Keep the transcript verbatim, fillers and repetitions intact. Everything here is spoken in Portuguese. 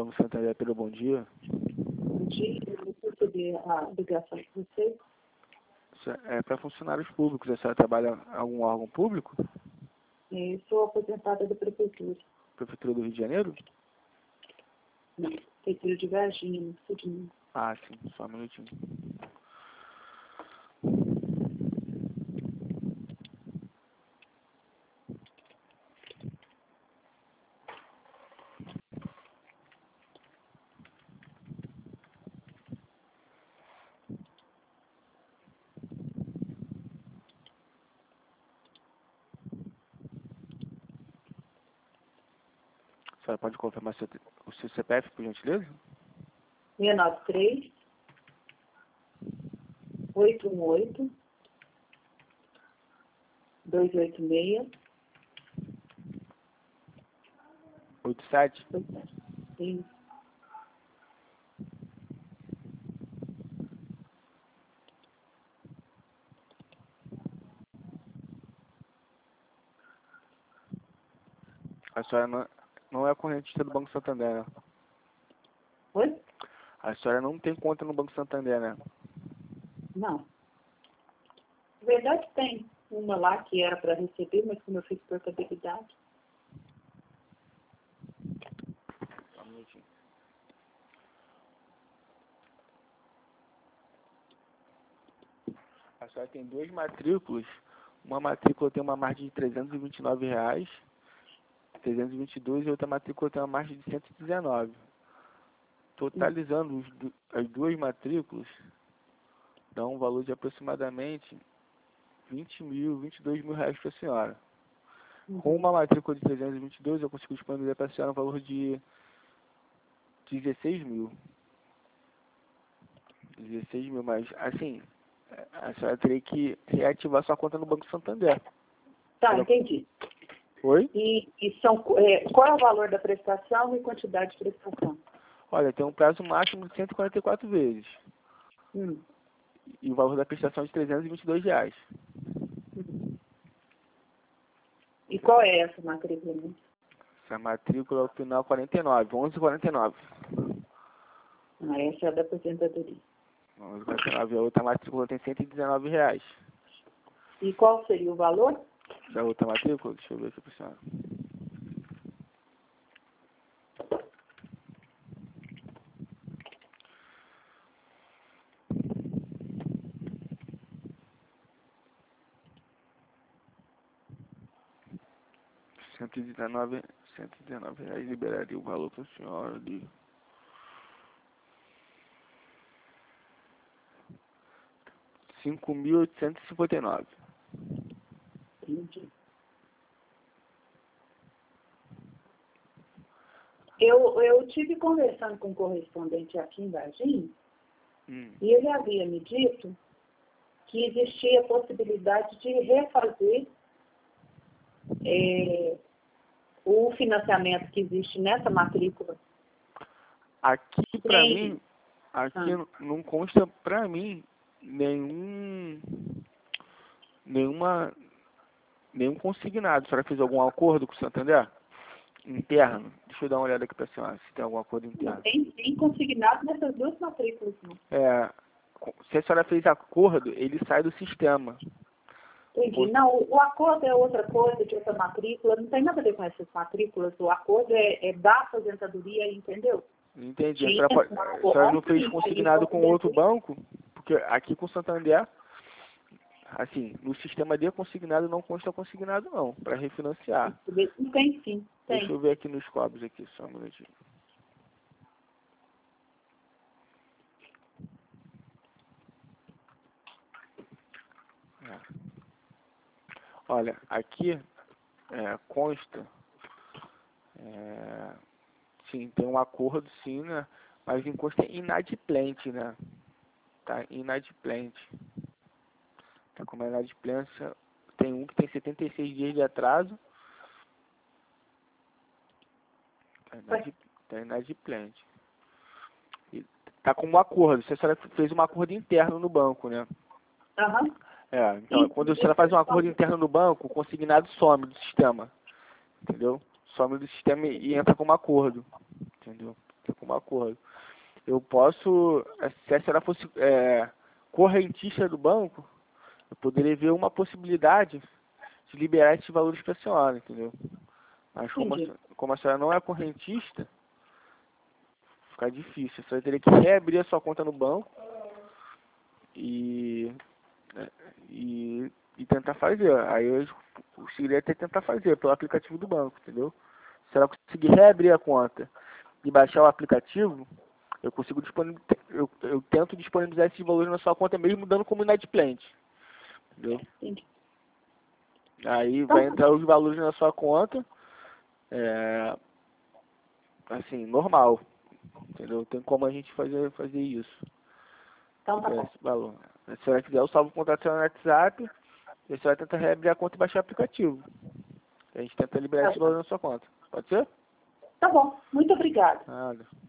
Banco Santander, pelo bom dia. Bom dia, eu recebi a ligação de vocês. É para funcionários públicos. A senhora trabalha em algum órgão público? Eu sou aposentada da prefeitura. Prefeitura do Rio de Janeiro? Não, prefeitura de Varginha, no sul de Minas. Ah, sim, só um minutinho. A senhora pode confirmar seu, o seu C P F, por gentileza? seis nove três, oito um oito, dois oito seis. oito sete? Sim. A senhora não, não é correntista do Banco Santander, né? Oi? A senhora não tem conta no Banco Santander, né? Não. Na verdade tem uma lá que era para receber, mas como eu fiz portabilidade. Só um minutinho. A senhora tem duas matrículas. Uma matrícula tem uma margem de trezentos e vinte e nove reais, trezentos e vinte e dois, e outra matrícula tem uma margem de cento e dezenove. Totalizando os, du- as duas matrículas, dá um valor de aproximadamente vinte mil, vinte e dois mil reais para a senhora. Com uma matrícula de trezentos e vinte e dois, eu consigo disponibilizar para a senhora um valor de dezesseis mil. dezesseis mil, mas assim, a senhora teria que reativar sua conta no Banco Santander. Tá, Ela- entendi. Oi? E, e são, é, qual é o valor da prestação e quantidade de prestação? Olha, tem um prazo máximo de cento e quarenta e quatro vezes. Hum. E o valor da prestação é de trezentos e vinte e dois reais. Hum. E qual é essa matrícula? Né? Essa matrícula é o final quarenta e nove, onze quarenta e nove. Ah, essa é a da aposentadoria. onze quarenta e nove. A outra matrícula tem cento e dezenove reais. E qual seria o valor? Da outra matrícula, deixa eu ver aqui para a senhora. cento e dezenove, cento e dezenove reais liberaria o valor para a senhora ali. cinco mil oitocentos e cinquenta e nove. Entendi. Eu, eu tive conversando com um correspondente aqui em Varginha, Hum. e ele havia me dito que existia a possibilidade de refazer é, o financiamento que existe nessa matrícula. Aqui para Sim. mim, aqui Ah. não consta para mim nenhum nenhuma nenhum consignado. A senhora fez algum acordo com o Santander? Interno? Deixa eu dar uma olhada aqui para a senhora, se tem algum acordo Não interno. tem, tem consignado nessas duas matrículas, não. É, se a senhora fez acordo, ele sai do sistema. Entendi. Não, o, o acordo é outra coisa de outra matrícula, não tem nada a ver com essas matrículas. O acordo é, é da aposentadoria, entendeu? Entendi. A Tinha senhora, pode, um a senhora não acordo fez e consignado aí com outro banco? Porque aqui com o Santander, assim, no sistema de consignado não consta consignado não, para refinanciar. Tem sim, tem. Deixa eu ver aqui nos cobros aqui, só um minutinho. É. Olha, aqui é, consta, é, sim, tem um acordo sim, né? Mas em consta inadimplente, né? Tá inadimplente. Tá como inadimplência, tem um que tem setenta e seis dias de atraso. Tá, inadip, tá inadimplente. E tá como acordo, se a senhora fez um acordo interno no banco, né? Aham. É, então, quando a senhora faz um acordo interno no banco, o consignado some do sistema, entendeu? Some do sistema e, e entra como acordo, entendeu? como acordo. Eu posso, se a senhora fosse é, correntista do banco, eu poderia ver uma possibilidade de liberar esses valores para a senhora, entendeu? Mas como a, como a senhora não é correntista, fica difícil. A senhora teria que reabrir a sua conta no banco e, e, e tentar fazer. Aí eu conseguiria até tentar fazer pelo aplicativo do banco, entendeu? Se ela conseguir reabrir a conta e baixar o aplicativo, eu consigo disponibilizar, eu, eu tento disponibilizar esses valores na sua conta mesmo dando como inadimplente, entendeu? Entendi. Aí então, vai entrar os valores na sua conta, é, assim, normal, entendeu? Tem como a gente fazer, fazer isso. Então tá bom. Esse valor. Se a senhora quiser, eu salvo o contato no WhatsApp e a senhora tenta reabrir a conta e baixar o aplicativo. A gente tenta liberar tá esse valor na sua conta. Pode ser? Tá bom. Muito obrigada. Nada.